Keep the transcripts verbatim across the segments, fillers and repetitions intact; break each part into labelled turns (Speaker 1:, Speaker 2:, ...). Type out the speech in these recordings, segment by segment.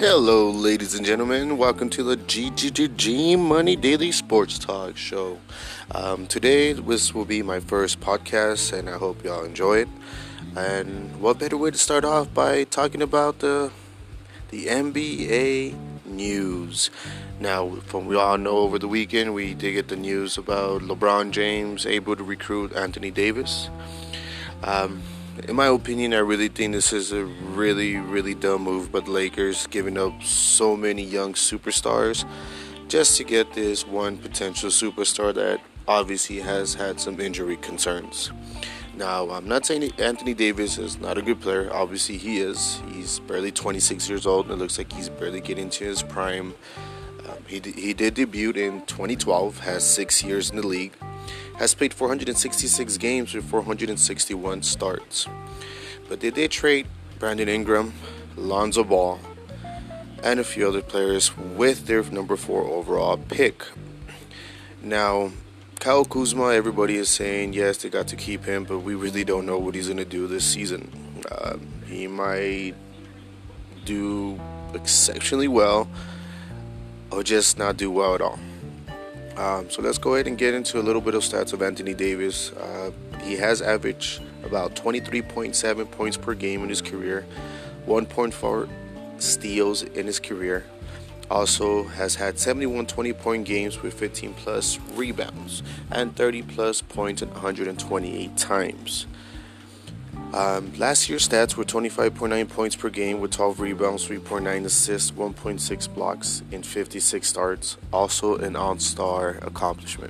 Speaker 1: Hello, ladies and gentlemen. Welcome to the G G G G Money Daily Sports Talk Show. Um, today, this will be my first podcast, and I hope y'all enjoy it. And what better way to start off by talking about the the N B A news? Now, from we all know, over the weekend we did get the news about LeBron James able to recruit Anthony Davis. Um, In my opinion, I really think this is a really, really dumb move by the Lakers, giving up so many young superstars just to get this one potential superstar that obviously has had some injury concerns. Now, I'm not saying Anthony Davis is not a good player. Obviously, he is. He's barely twenty-six years old, and it looks like he's barely getting to his prime. Um, he, d- he did debut in twenty twelve, has six years in the league. Has played four hundred sixty-six games with four hundred sixty-one starts. But they did trade Brandon Ingram, Lonzo Ball, and a few other players with their number four overall pick. Now, Kyle Kuzma, everybody is saying, yes, they got to keep him, but we really don't know what he's going to do this season. Uh, he might do exceptionally well or just not do well at all. Um, so let's go ahead and get into a little bit of stats of Anthony Davis. Uh, he has averaged about twenty-three point seven points per game in his career, one point four steals in his career. Also has had seventy-one twenty-point games with fifteen plus rebounds and thirty plus points in one hundred twenty-eight times. Um, last year's stats were twenty-five point nine points per game with twelve rebounds, three point nine assists, one point six blocks in fifty-six starts. Also an all-star accomplishment.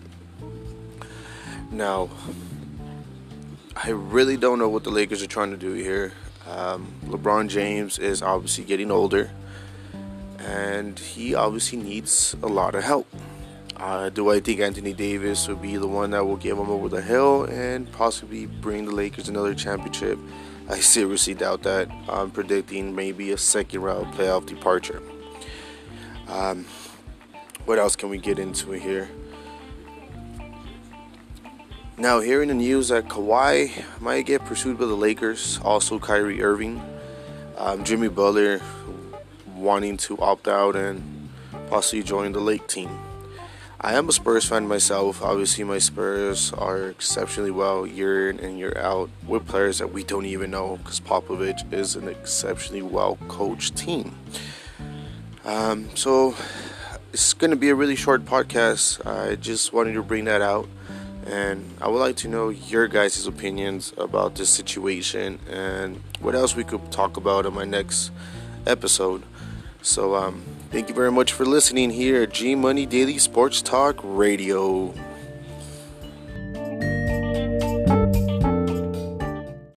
Speaker 1: Now, I really don't know what the Lakers are trying to do here. Um, LeBron James is obviously getting older, and he obviously needs a lot of help. Uh, do I think Anthony Davis will be the one that will get him over the hill and possibly bring the Lakers another championship? I seriously doubt that. I'm predicting maybe a second round playoff departure. Um, what else can we get into here? Now, hearing the news that Kawhi might get pursued by the Lakers, also Kyrie Irving, um, Jimmy Butler wanting to opt out and possibly join the Lake team. I am a Spurs fan myself. Obviously, my Spurs are exceptionally well year in and year out with players that we don't even know because Popovich is an exceptionally well-coached team. Um, so, it's going to be a really short podcast. I just wanted to bring that out. And I would like to know your guys' opinions about this situation and what else we could talk about in my next episode. So, um, thank you very much for listening here at G Money Daily Sports Talk Radio.